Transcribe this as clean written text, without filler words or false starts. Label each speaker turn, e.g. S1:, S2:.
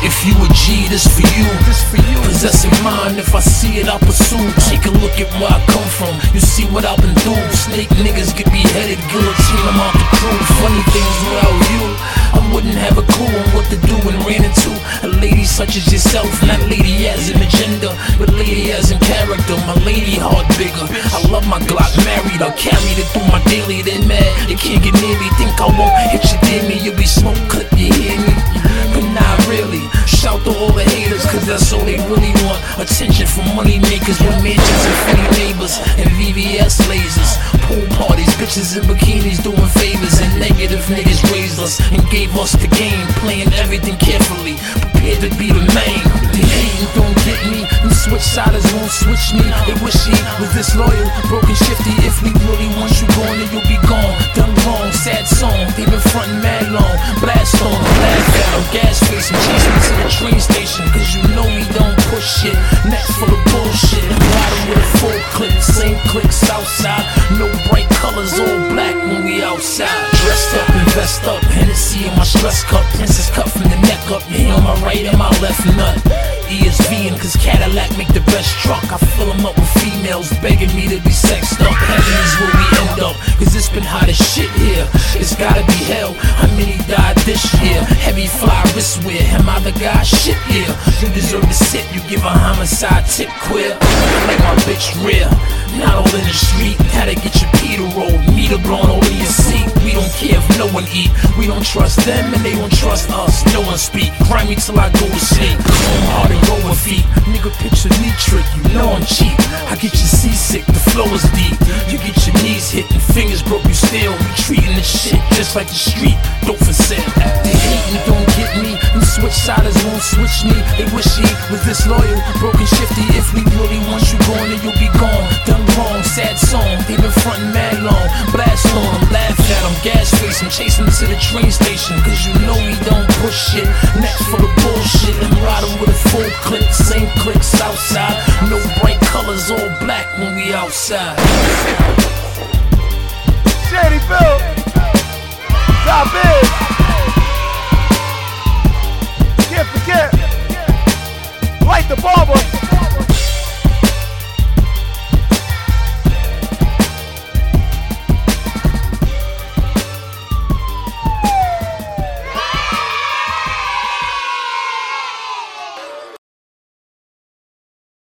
S1: If you a G, this for you. Possessing mine, if I see it, I'll pursue. Take a look at where I come from, you see what I've been through. Snake niggas get beheaded, guillotine them out the crew. Funny things without you, I wouldn't have a clue on what to do and ran into a lady such as yourself. Not lady as an agenda, but lady as in character. My lady heart bigger, I love my Glock, married her, carried it through my daily. Then mad, they can't get near me, think I won't hit you near me. You'll be smoke clip, you hear me? But not really. Shout to all the haters, cause that's all they really want. Attention from money makers with mansions and funny neighbors and VVS lasers. Pool parties, bitches in bikinis doing favors, and negative niggas raised us and gave us the game, playing everything carefully, prepared to be the main. The hating don't get me, them switch siders won't switch me. They wish he was this loyal, broken shifty. If we really want you gone, then you'll be gone. Done wrong, sad song, they been frontin' mad long. Blast on, laugh at them, gas face and chase me to the train station, cause you know we don't push shit. Neck full of bullshit, riding with a full clip, same click, south side. No bright colors, all black when we outside. Dressed up and vest up, Hennessy in my stress cup, princess cut from the neck up, me on my right and my left nut. ESVing cause Cadillac make the best truck. I fill them up with females begging me to be sexed up. Heaven is where we end up, cause it's been hot as shit here. It's gotta be hell, how many died this year? Heavy fly wrist wear, am I the guy? Shit, yeah. You deserve to sit, you give a homicide tip, queer. Like my bitch rear, not all in the street. How to get your pee to roll, meter blown over your seat. We don't care if no one eat, we don't trust them and they don't trust us. No one speak, cry me till I go to sleep. Home hard and go with feet. Nigga picture me trick, you know I'm cheap. I get you seasick, the flow is deep. You get your knees hit and fingers broke, you still be treating this shit just like the street. Don't for sale. They hating, don't get me. Them switch siders won't switch me. They wish he was this loyal, broken shifty. If we really want you gone, then you'll be gone. Done wrong, sad song, they been frontin' mad long. Blast on them, laugh at them, gas face and chase them to the train station, cause you know we don't push shit. Neck full of bullshit and riding with a full clip, same click, south side. No bright colors, all black when we outside.